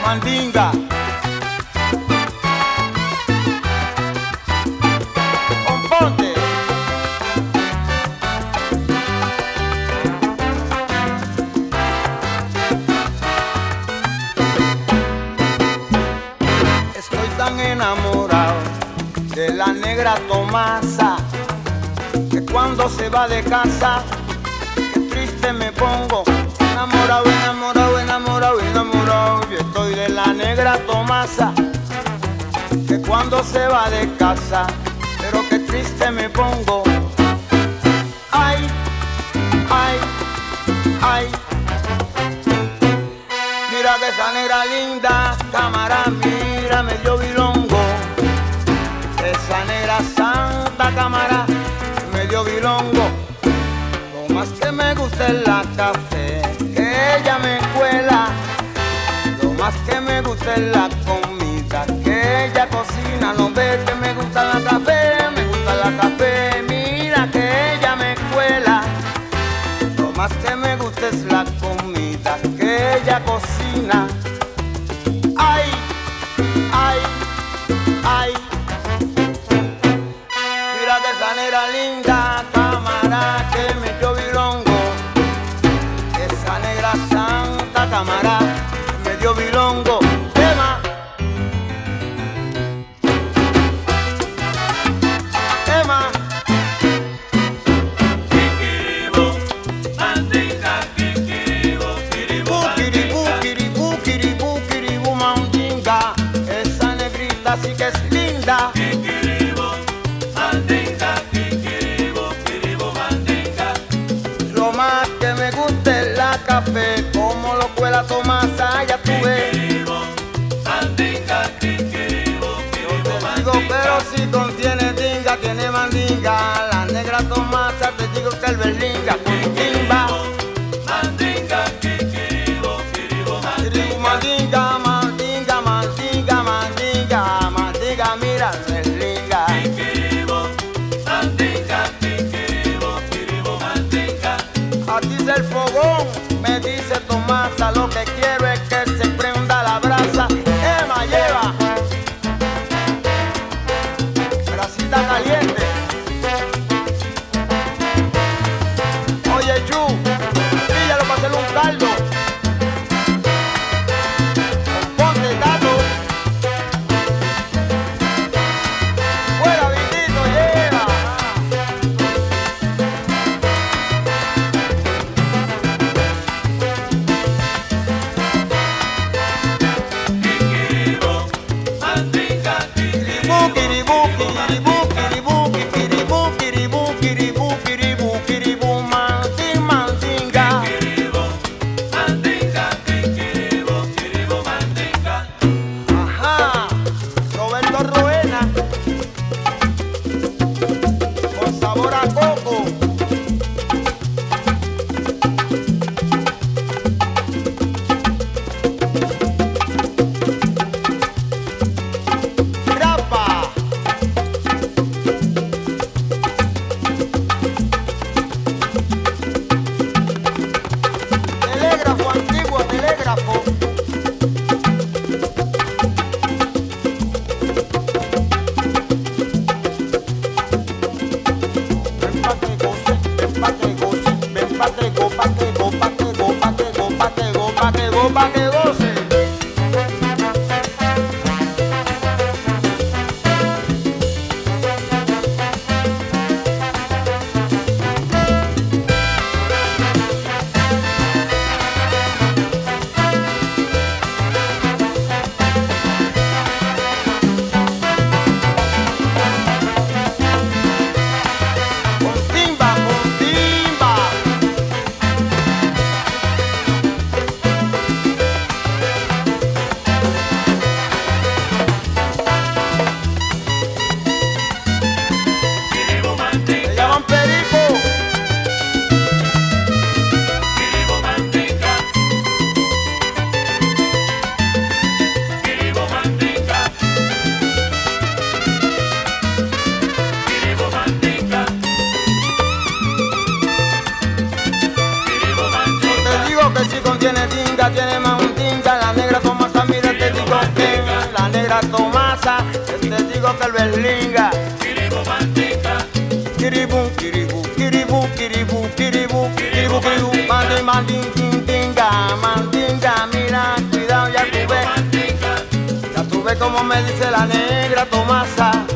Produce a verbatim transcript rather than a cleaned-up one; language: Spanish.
Mandinga. Componte. Estoy tan enamorado de la negra Tomasa que cuando se va de casa, qué triste me pongo. Enamorado, enamorado, enamorado, enamorado. Yo estoy de la negra Tomasa que cuando se va de casa, pero qué triste me pongo. Ay, ay, ay. Mira que esa negra linda, cámara, mira medio bilongo. Esa negra santa, cámara, medio bilongo. Lo más que me gusta es la café que ella me cuela. Lo más que me gusta es la comida que ella cocina. No ves que me gusta la café, me gusta la café. Mira que ella me cuela. Lo más que me gusta es la comida que ella cocina. Ay, ay, ay. Mira que esa negra linda, cámara, que me dio bilongo. Esa negra santa, cámara, que me dio bilongo. Tema, tema. Kikiribu, mandinga, kikiribu, kiribu, Kiribu, mandinga. kiribu, kiribu, kiribu, mandinga. Esa negrita sí que es linda. Kikiribu, mandinga, kikiribu, kiribu, mandinga. Lo más que me gusta es la café, como lo cuela Tomasa, ya tú ves. Kikiribu, mandinga, kikiribu, kiribu, Digo, mandinga. pero si contiene dinga, tiene mandinga. La negra Tomasa, te digo que el berlinga, timba. Mandinga, kikiribu, kiribu, Kiribu, mandinga. mandinga, mandinga, mandinga, mandinga, mandinga, mira, berlinga. Kikiribu, mandinga, kikiribu, kiribu, mandinga. A ti el fogón, me dice Tomasa, lo que quiero es que se prenda la brasa. Emma lleva brasita caliente. Oye, Yu, píllalo para hacerle un caldo. Ponte gato. Fuera, Vitito, lleva. Kikiribu, mandinga, kikiribu, Kiribu, kiribu, kiribu, kiribu, kiribu, kiribu, kiribu, kiribu, manding, mandinga. kikiribu, mandinga, kikiribu, kiribu, mandinga. Ajá, Roberto Roena, con sabor a coco. Grapa. Telégrafo antiguo, telégrafo. Ven pa' que goce, ven pa' que goce, ven pa' que go, pa' que go, pa' que go, pa' que go, pa' que go, pa' que go, pa' que goce. Con timba, con timba. negra Tomasa, que te digo que el berlinga. Kiribu mandinga, Kiribú, kiribú, kiribú, kiribú, kiribú, kiribú, kiribú, mandín, mandín, tintinga, mandinga, mira, cuidado, ya tú kiribu ves, mandinga, ya tú ves como me dice la negra Tomasa.